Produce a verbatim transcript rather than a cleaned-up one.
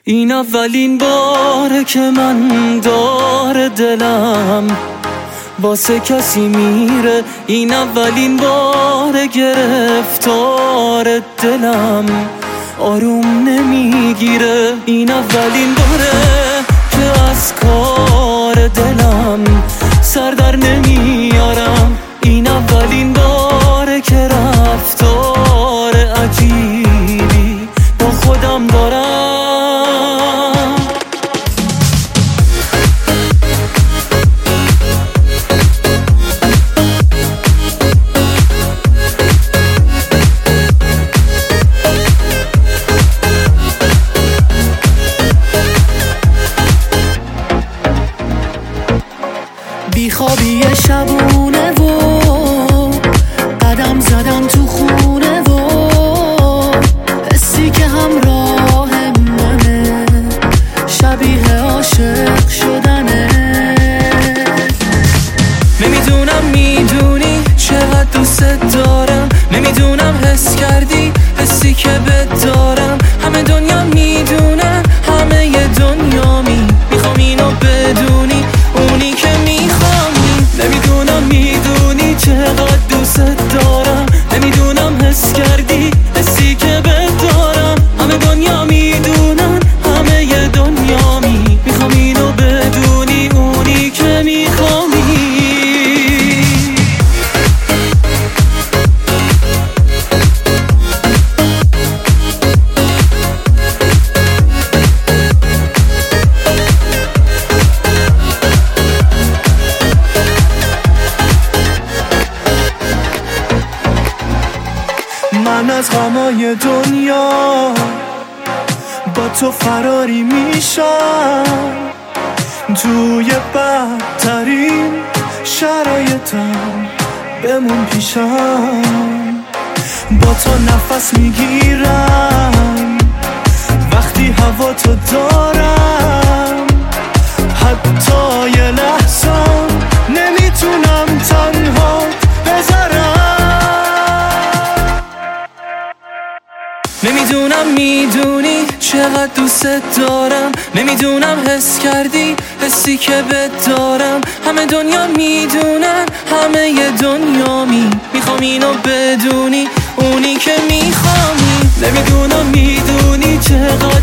این اولین باره که من دار دلم واسه کسی میره، این اولین باره گرفتار دلم آروم نمیگیره، این اولین باره که از کار دلم سر در نمیارم، این اولین باره که رفتار عجیبی با خودم دارم. بیخوابی شبونه و قدم زدم تو خونه و حسی که همراه منه شبیه عاشق شدنه. نمیدونم میدونی چقدر دوست دارم، نمیدونم حس کردی حسی که بهت دارم، همه دنیا میدونن همه ی دنیا می میخوام اینو بدونی اونی که میخوام، نمیدونم میدونی چقدر دوست دارم، نمیدونم حس کردی حسی که بهت دارم، همه دنیا میدونن همه ی دنیا می میخوام اینو بدونی اونی که میخوام. من از غمای دنیا با تو فراری میشم، توی بدترین شرایطم بمون پیشم، با تو نفس میگیرم وقتی هوا تو دارم، حتی یه لحظه نمیتونم تنها بذارم. نمیدونم میدونی چقدر دوست دارم، نمیدونم حس کردی حسی که بهت دارم، همه دنیا میدونن همه ی دنیا می میخوام اینو بدونی اونی که میخوام، نمیدونم میدونی چقدر